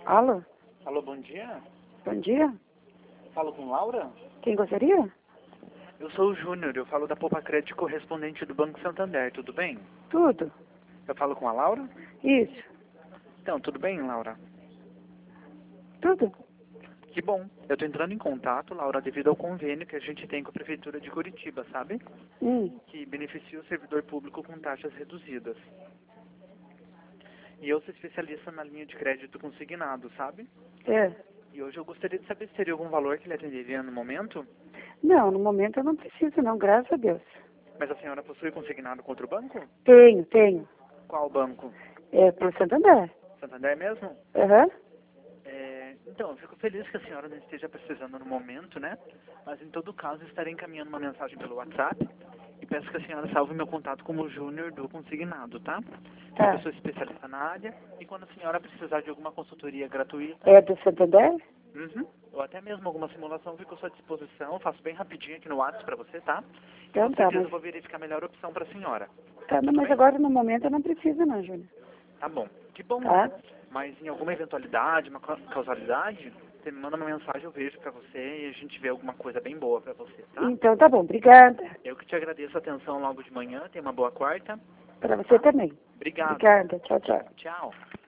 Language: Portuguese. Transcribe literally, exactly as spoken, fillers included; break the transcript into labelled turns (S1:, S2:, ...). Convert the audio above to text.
S1: Alô?
S2: Alô, bom dia.
S1: Bom dia.
S2: Falo com Laura?
S1: Quem gostaria?
S2: Eu sou o Júnior, eu falo da Poupa Crédito correspondente do Banco Santander, tudo bem?
S1: Tudo.
S2: Eu falo com a Laura?
S1: Isso.
S2: Então, tudo bem, Laura?
S1: Tudo.
S2: Que bom. Eu tô entrando em contato, Laura, devido ao convênio que a gente tem com a Prefeitura de Curitiba, sabe?
S1: Hum.
S2: Que beneficia o servidor público com taxas reduzidas. E eu sou especialista na linha de crédito consignado, sabe?
S1: É.
S2: E hoje eu gostaria de saber se teria algum valor que ele atenderia no momento.
S1: Não, no momento eu não preciso não, graças a Deus.
S2: Mas a senhora possui consignado com outro banco?
S1: Tenho, tenho.
S2: Qual banco?
S1: É pro Santander.
S2: Santander mesmo?
S1: Aham.
S2: É, então, eu fico feliz que a senhora não esteja precisando no momento, né? Mas em todo caso, estarei encaminhando uma mensagem pelo WhatsApp e peço que a senhora salve meu contato como Júnior do Consignado, tá?
S1: Tá.
S2: Eu sou especialista na área e quando a senhora precisar de alguma consultoria gratuita,
S1: É do Santander?
S2: uhum, ou até mesmo alguma simulação, fico à sua disposição. Faço bem rapidinho aqui no WhatsApp para você, tá? E
S1: Então
S2: com
S1: tá,
S2: certeza
S1: mas...
S2: eu vou verificar a melhor opção para a senhora.
S1: Tá, não,
S2: Tudo
S1: mas
S2: bem?
S1: agora no momento eu não preciso não, Júnior.
S2: Tá bom. Que bom,
S1: Tá?
S2: né? Mas em alguma eventualidade, uma ca- causalidade, você me manda uma mensagem, eu vejo pra você e a gente vê alguma coisa bem boa pra você, tá?
S1: Então tá bom, obrigada.
S2: Eu que te agradeço a atenção logo de manhã. Tenha uma boa quarta.
S1: Pra você
S2: Tá?
S1: também.
S2: Obrigado.
S1: Obrigada, tchau, tchau.
S2: Tchau.